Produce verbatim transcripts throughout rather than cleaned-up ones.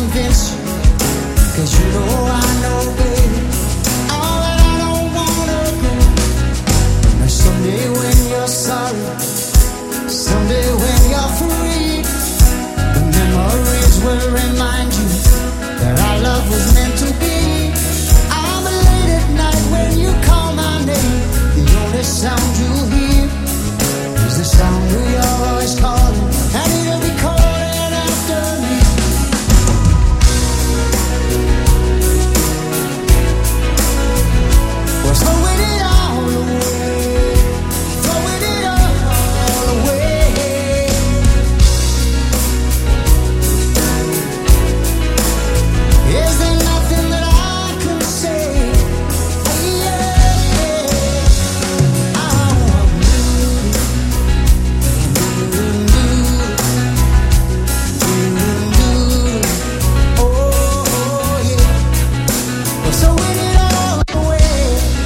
convince you, 'cause you know I know, baby, all that I don't wanna go. Now someday when you're sorry, someday when you're free, the memories will remind you that our love was meant to be. I'm late at night when you call my name. The only sound you hear is the sound of your voice calling, and it'll be calling after me. Well, throwing it all away, throwing it all away. Is there nothing that I can say? Yeah, I want you. Oh, yeah. Well, throwing it all away.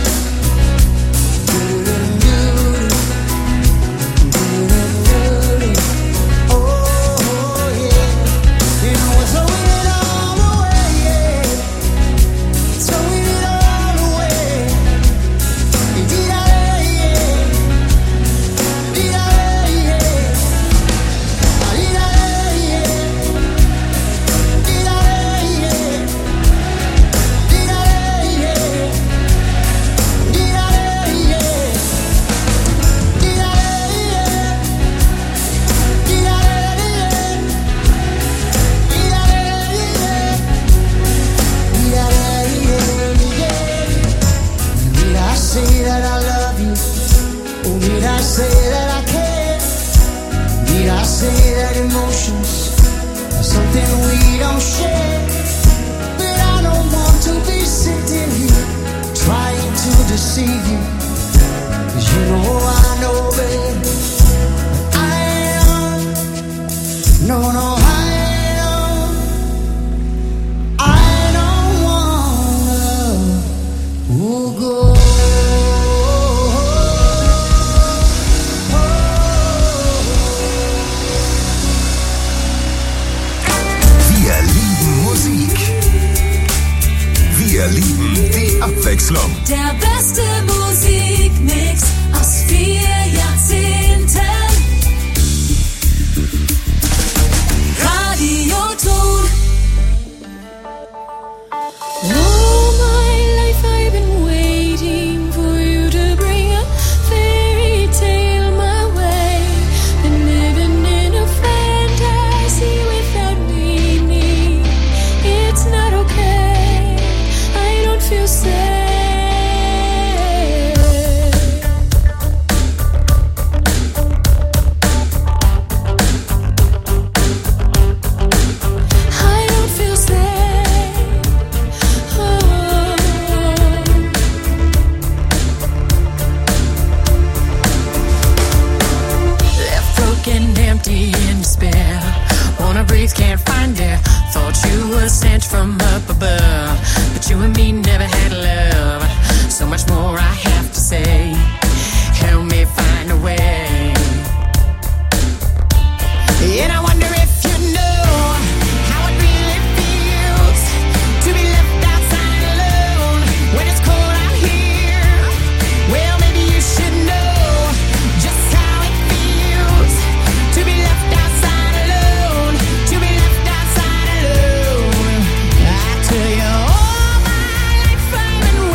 Oh, yeah. You know, we're throwing it all away, yeah. Throwing it all away. Dee-da-da, yeah. Dee-da-da, yeah. Dee-da-da, yeah. Dee-da-da, yeah. Dee-da-da, yeah. Dee-da-da, yeah. Need I say that I love you? Oh, need I say that I care? Need I say that emotions are something we don't share? But I don't want to be sitting here trying to deceive you, 'cause you know I know, baby, I don't, no, no, I don't, I don't wanna go. Wir lieben Musik. Wir lieben die Abwechslung. Der beste Musikmix aus vier Jahrzehnten. Radioton. All my life I've been waiting for you to bring a fairy tale my way. Been living in a fantasy without meaning. It's not okay. I don't feel safe. I don't feel safe. Oh. Left broken, empty, in despair. Wanna breathe, can't find air. Thought you were sent from up above, but you and me never had love. So much more I have to say. Help me find a way. And I wonder if you know how it really feels to be left outside alone when it's cold out here. Well, maybe you should know just how it feels to be left outside alone, to be left outside alone. I tell you, all my life I've been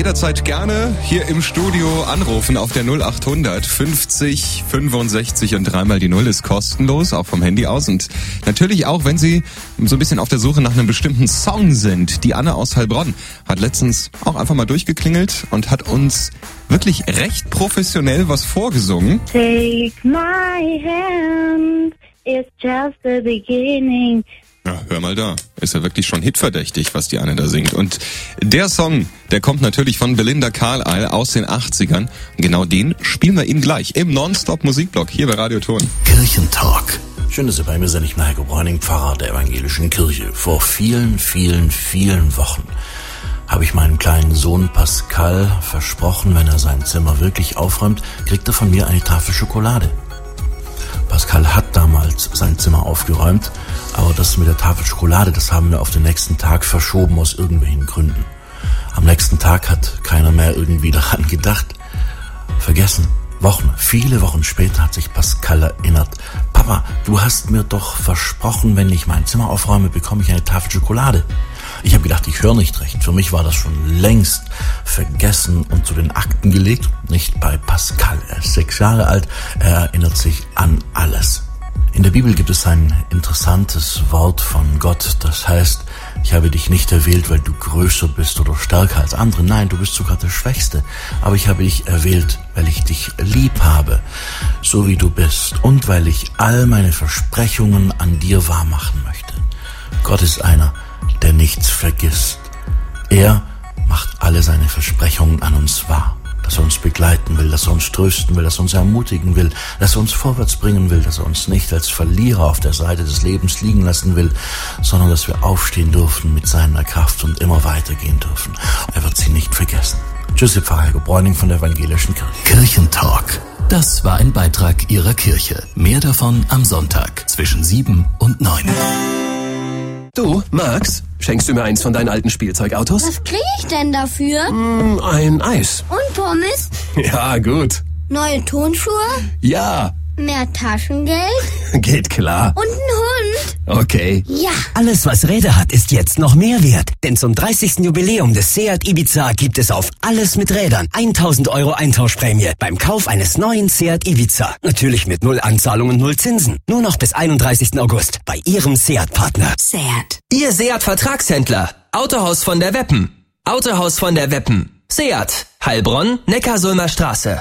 jederzeit gerne hier im Studio anrufen auf der null acht hundert fünfzig fünfundsechzig und dreimal die Null ist kostenlos, auch vom Handy aus. Und natürlich auch, wenn Sie so ein bisschen auf der Suche nach einem bestimmten Song sind. Die Anne aus Heilbronn hat letztens auch einfach mal durchgeklingelt und hat uns wirklich recht professionell was vorgesungen. Take my hand, it's just the beginning. Ja, hör mal da. Ist ja wirklich schon hitverdächtig, was die Anne da singt. Und der Song, der kommt natürlich von Belinda Carlisle aus den achtzigern. Und genau den spielen wir Ihnen gleich im Nonstop-Musikblock hier bei Radio Ton. Kirchentalk. Schön, dass Sie bei mir sind. Ich bin Heiko Bräuning, Pfarrer der Evangelischen Kirche. Vor vielen, vielen, vielen Wochen habe ich meinem kleinen Sohn Pascal versprochen, wenn er sein Zimmer wirklich aufräumt, kriegt er von mir eine Tafel Schokolade. Pascal hat damals sein Zimmer aufgeräumt, aber das mit der Tafel Schokolade, das haben wir auf den nächsten Tag verschoben aus irgendwelchen Gründen. Am nächsten Tag hat keiner mehr irgendwie daran gedacht. Vergessen. Wochen, viele Wochen später hat sich Pascal erinnert. Papa, du hast mir doch versprochen, wenn ich mein Zimmer aufräume, bekomme ich eine Tafel Schokolade. Ich habe gedacht, ich höre nicht recht. Für mich war das schon längst vergessen und zu den Akten gelegt. Nicht bei Pascal. Er ist sechs Jahre alt. Er erinnert sich an alles. In der Bibel gibt es ein interessantes Wort von Gott. Das heißt, ich habe dich nicht erwählt, weil du größer bist oder stärker als andere. Nein, du bist sogar der Schwächste. Aber ich habe dich erwählt, weil ich dich lieb habe, so wie du bist. Und weil ich all meine Versprechungen an dir wahrmachen möchte. Gott ist einer, der nichts vergisst. Er macht alle seine Versprechungen an uns wahr. Dass er uns begleiten will, dass er uns trösten will, dass er uns ermutigen will, dass er uns vorwärts bringen will, dass er uns nicht als Verlierer auf der Seite des Lebens liegen lassen will, sondern dass wir aufstehen dürfen mit seiner Kraft und immer weitergehen dürfen. Er wird sie nicht vergessen. Tschüss, Pfarrer Heiko Bräuning von der Evangelischen Kirche. Kirchentalk. Das war ein Beitrag Ihrer Kirche. Mehr davon am Sonntag zwischen sieben und neun. Du, Max, schenkst du mir eins von deinen alten Spielzeugautos? Was krieg ich denn dafür? Mm, ein Eis. Und Pommes? Ja, gut. Neue Turnschuhe? Ja. Mehr Taschengeld? Geht klar. Und ein Hund? Okay. Ja. Alles, was Räder hat, ist jetzt noch mehr wert. Denn zum dreißigsten Jubiläum des Seat Ibiza gibt es auf alles mit Rädern tausend Euro Eintauschprämie beim Kauf eines neuen Seat Ibiza. Natürlich mit null Anzahlung und null Zinsen. Nur noch bis einunddreißigsten August bei Ihrem Seat-Partner. Seat. Ihr Seat-Vertragshändler. Autohaus von der Weppen. Autohaus von der Weppen. Seat. Heilbronn, Neckarsulmer Straße.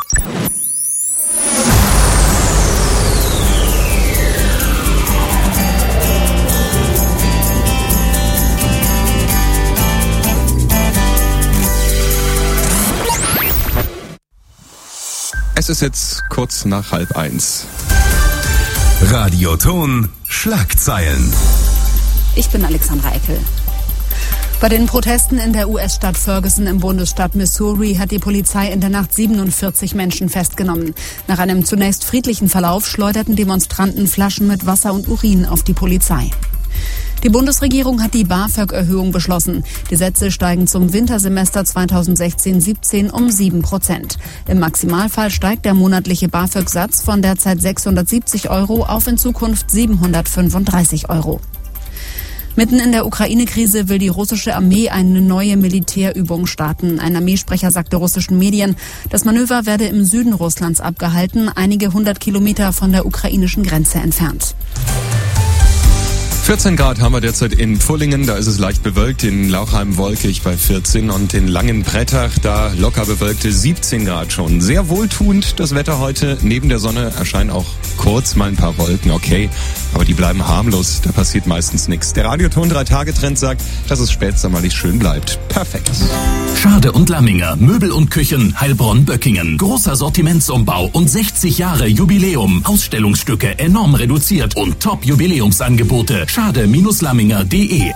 Es ist jetzt kurz nach halb eins. Radio Ton Schlagzeilen. Ich bin Alexandra Eckel. Bei den Protesten in der U S-Stadt Ferguson im Bundesstaat Missouri hat die Polizei in der Nacht siebenundvierzig Menschen festgenommen. Nach einem zunächst friedlichen Verlauf schleuderten Demonstranten Flaschen mit Wasser und Urin auf die Polizei. Die Bundesregierung hat die BAföG-Erhöhung beschlossen. Die Sätze steigen zum Wintersemester zweitausendsechzehn siebzehn um sieben Prozent. Im Maximalfall steigt der monatliche BAföG-Satz von derzeit sechshundertsiebzig Euro auf in Zukunft siebenhundertfünfunddreißig Euro. Mitten in der Ukraine-Krise will die russische Armee eine neue Militärübung starten. Ein Armeesprecher sagte russischen Medien, das Manöver werde im Süden Russlands abgehalten, einige hundert Kilometer von der ukrainischen Grenze entfernt. vierzehn Grad haben wir derzeit in Pfullingen, da ist es leicht bewölkt, in Lauchheim wolkig bei vierzehn und in Langenbrettach, da locker bewölkte siebzehn Grad schon. Sehr wohltuend das Wetter heute, neben der Sonne erscheinen auch kurz mal ein paar Wolken, okay, aber die bleiben harmlos, da passiert meistens nichts. Der Radioton drei Tage Trend sagt, dass es spätsommerlich schön bleibt. Perfekt. Schade und Lamminger, Möbel und Küchen, Heilbronn-Böckingen. Großer Sortimentsumbau und sechzig Jahre Jubiläum. Ausstellungsstücke enorm reduziert und Top-Jubiläumsangebote. schade-lamminger punkt de.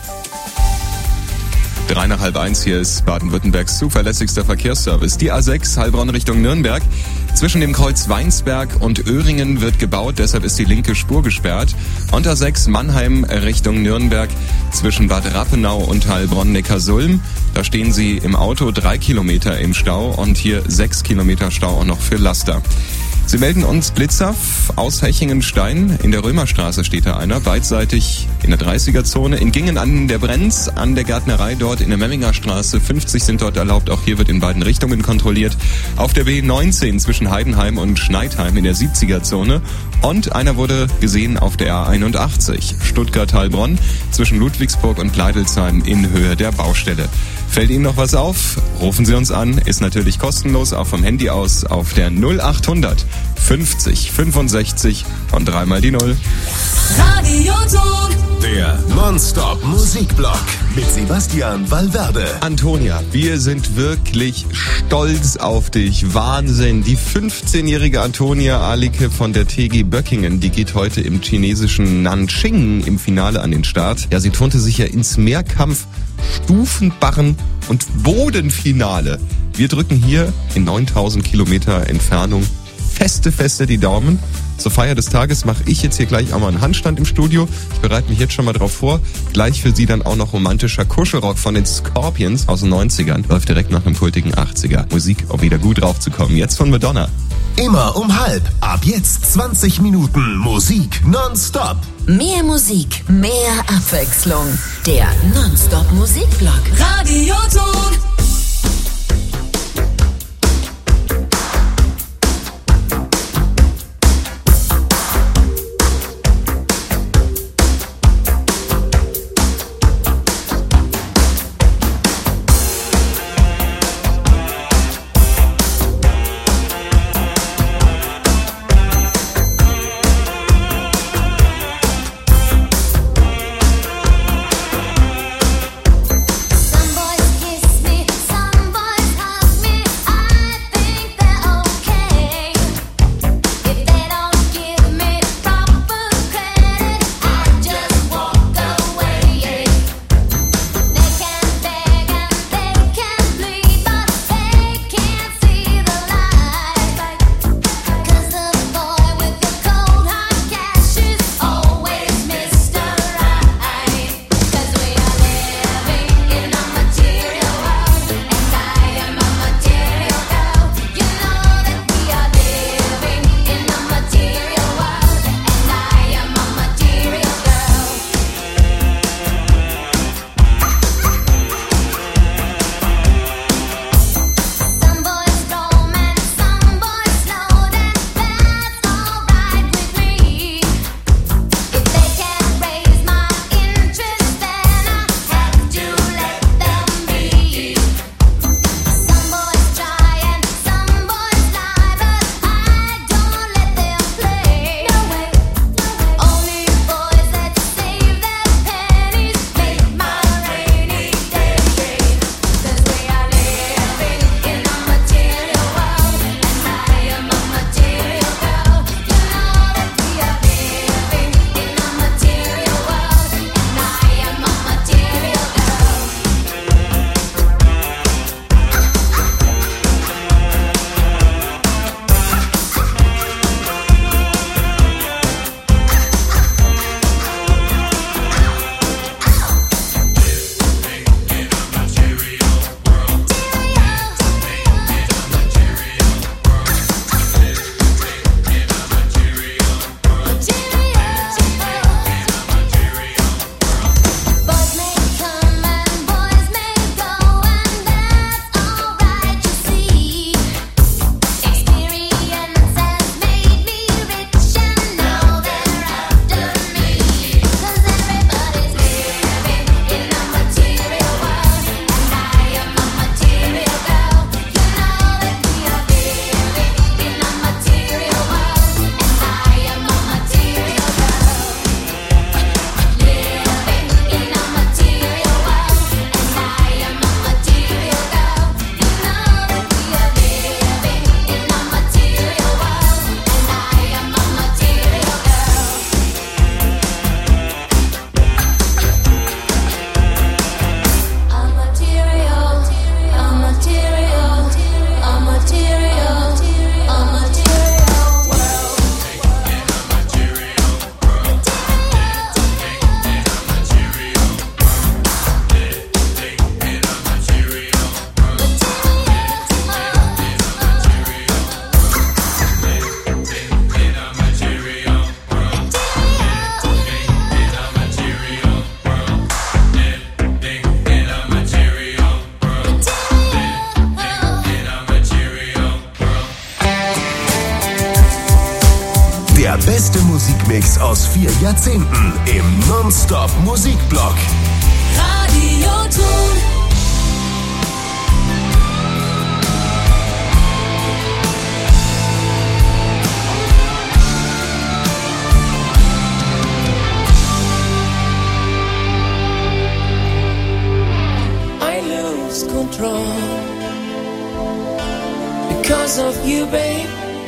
Drei nach halb eins, hier ist Baden-Württembergs zuverlässigster Verkehrsservice. Die A sechs Heilbronn Richtung Nürnberg. Zwischen dem Kreuz Weinsberg und Öhringen wird gebaut, deshalb ist die linke Spur gesperrt. Und A sechs Mannheim Richtung Nürnberg zwischen Bad Rappenau und Heilbronn-Neckarsulm. Da stehen Sie im Auto drei Kilometer im Stau und hier sechs Kilometer Stau auch noch für Laster. Sie melden uns Blitzer aus Hechingenstein. In der Römerstraße steht da einer, beidseitig in der dreißiger-Zone. In Gingen an der Brenz, an der Gärtnerei dort in der Memminger Straße. fünfzig sind dort erlaubt. Auch hier wird in beiden Richtungen kontrolliert. Auf der B neunzehn zwischen Heidenheim und Schneidheim in der siebziger-Zone. Und einer wurde gesehen auf der A einundachtzig. Stuttgart-Heilbronn zwischen Ludwigsburg und Pleidelsheim in Höhe der Baustelle. Fällt Ihnen noch was auf? Rufen Sie uns an. Ist natürlich kostenlos, auch vom Handy aus auf der null achthundert fünfzig fünfundsechzig und dreimal die Null. Radioton. Der Non-Stop Musikblock mit Sebastian Valverde. Antonia, wir sind wirklich stolz auf dich. Wahnsinn. Die fünfzehnjährige Antonia Alike von der T G Böckingen, die geht heute im chinesischen Nanjing im Finale an den Start. Ja, sie turnte sich ja ins Mehrkampf, Stufenbarren und Bodenfinale. Wir drücken hier in neuntausend Kilometer Entfernung feste, feste die Daumen. Zur Feier des Tages mache ich jetzt hier gleich auch mal einen Handstand im Studio. Ich bereite mich jetzt schon mal drauf vor. Gleich für Sie dann auch noch romantischer Kuschelrock von den Scorpions aus den neunzigern. Läuft direkt nach einem kultigen achtziger. Musik, um wieder gut drauf zu kommen. Jetzt von Madonna. Immer um halb. Ab jetzt zwanzig Minuten Musik nonstop. Mehr Musik, mehr Abwechslung. Der Nonstop Musikblock. Radioton. Some boys kiss me Der beste Musikmix aus vier Jahrzehnten im Non-Stop-Musikblock. Radioton. I lose control because of you, babe.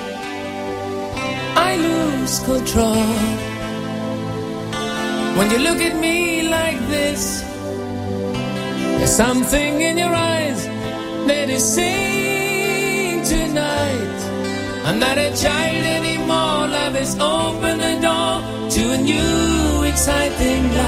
I lose control when you look at me like this. There's something in your eyes that is saying tonight, I'm not a child anymore. Love has opened the door to a new exciting life.